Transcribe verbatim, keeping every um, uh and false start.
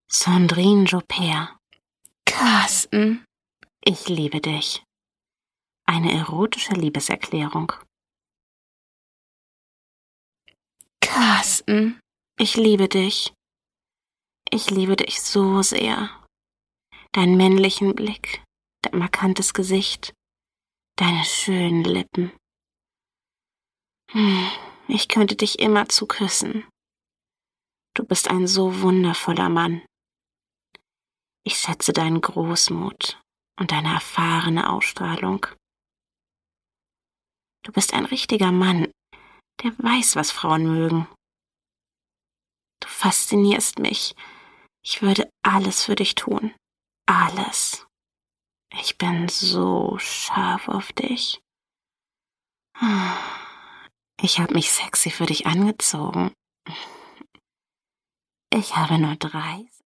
Sandrine Joubert. Carsten. Ich liebe dich. Eine erotische Liebeserklärung. Carsten. Ich liebe dich. Ich liebe dich so sehr. Deinen männlichen Blick, dein markantes Gesicht, deine schönen Lippen. Hm, ich könnte dich immerzu küssen. Du bist ein so wundervoller Mann. Ich schätze deinen Großmut und deine erfahrene Ausstrahlung. Du bist ein richtiger Mann, der weiß, was Frauen mögen. Du faszinierst mich. Ich würde alles für dich tun. Alles. Ich bin so scharf auf dich. Ich habe mich sexy für dich angezogen. Ich habe nur drei